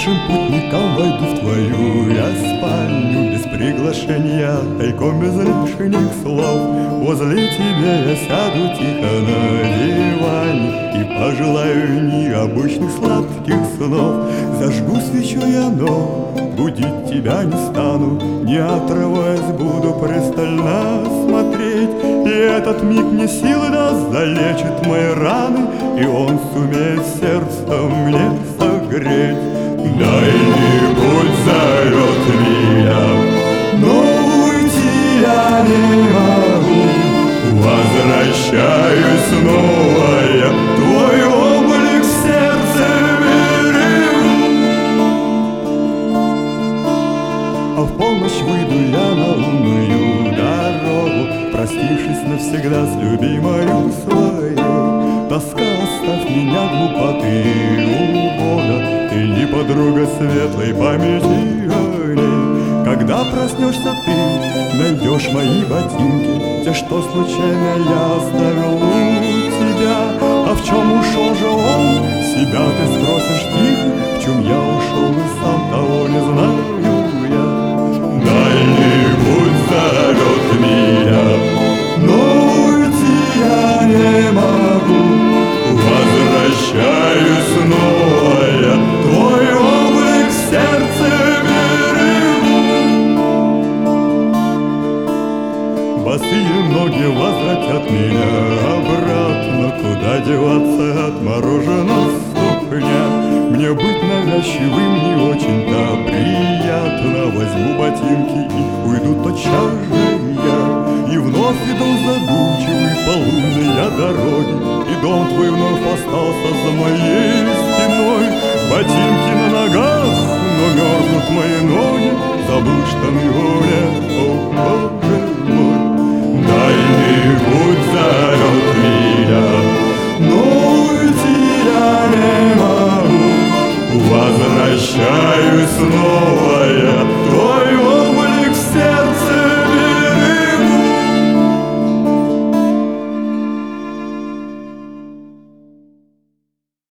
Бывшим путникам войду в твою я спальню без приглашения, тайком без лишних слов. Возле тебя я сяду тихо на диване и пожелаю необычных сладких снов. Зажгу свечу я, но будить тебя не стану, не отрываясь буду пристально смотреть. И этот миг мне силы даст, залечит мои раны, и он сумеет сердце мне согреть. Дальний путь зовет меня, но уйти я не могу. Возвращаюсь снова я, твой облик в сердце берегу. А в полночь выйду я на лунную дорогу, простившись навсегда с любимою своей. Тоска, оставь меня, глупоты угода, ты не подруга светлой памяти о ней. Когда проснешься ты, найдешь мои ботинки, те, что случайно я оставил у тебя. А в чем ушел же он, себя ты спросишь тихо, в чем я ушел и сам того не знаю я. Дальний путь зовет меня, но уйти я не могу. Возвращаюсь снова я, твой облик в сердце берегу. Босые ноги возвратят меня обратно, куда деваться отморожена ступня. Мне быть навязчивым не очень-то приятно. Возьму ботинки и уйду тотчас же я. И вновь иду задумчивый по лунной я дороге, и дом твой вновь остался за моей спиной. Ботинки на ногах, но мерзнут мои ноги, забыл штаны горе, о боже мой. Дальний путь зовет